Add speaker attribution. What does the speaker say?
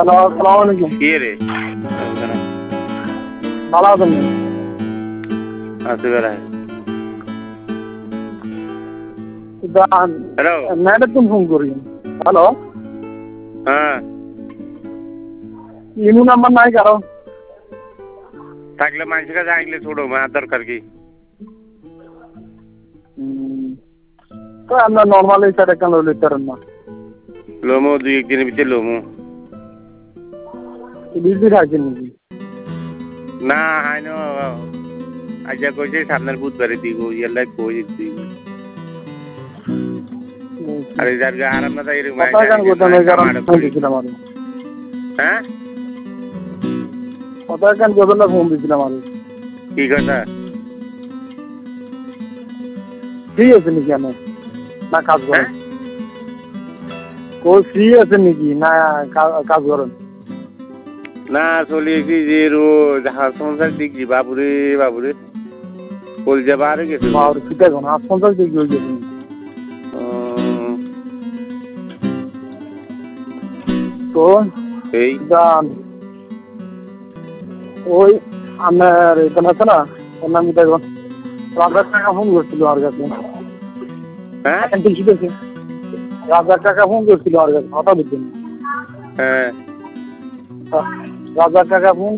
Speaker 1: Hello, আসসালামু আলাইকুম।
Speaker 2: কি রে?
Speaker 1: ভালো আছেন?
Speaker 2: আছি বেড়ায়। হ্যালো।
Speaker 1: ম্যাডাম তুমি ফোন করি। হ্যালো,
Speaker 2: হ্যাঁ,
Speaker 1: ইমু নাম্বার নাই কারো?
Speaker 2: থাকলে মানুষের কাছে আইলে ছোড়ো মার দরকার কি?
Speaker 1: তো আমরা নর্মালি সেটা কেন লিখতে পারেন না?
Speaker 2: লোমো দুই একদিনের ভিতরে লোমো।
Speaker 1: বিজি থাকছেন নাকি?
Speaker 2: না হাইন আজা কইছে সামনের বুধবারে দিব ইয়ালাই কই দিব। আরে যার গা আরাম না তাই এরকম
Speaker 1: কথা কেন করতে নাই কারণ ফোন দিছিলাম আমি।
Speaker 2: হ্যাঁ?
Speaker 1: কথা কেন করতে না ফোন দিছিলাম আমি।
Speaker 2: কি কথা?
Speaker 1: ফ্রি আছে নাকি আমি? না কাজ করেন?
Speaker 2: হ্যাঁ?
Speaker 1: কোই ফ্রি আছে নাকি না কাজ করেন?
Speaker 2: না চলিয়েছি যে রো যাহা সংসার দেখছি বাবুরে বাবুরে বল যাবা আর গেছে
Speaker 1: বাবুরে কিটা কোন 50 ডিগ্রি হয়ে গেছে। তো
Speaker 2: এই
Speaker 1: জান ওই আমার এখানে আছে না ওর নাম কি দেখো রাজার টাকা ফোন করছিল আর কাছে।
Speaker 2: হ্যাঁ?
Speaker 1: ঠিক আছে রাজার টাকা ফোন করছিল আর কাছে কথা বলছেন।
Speaker 2: হ্যাঁ
Speaker 1: রাজার টাকা ফোন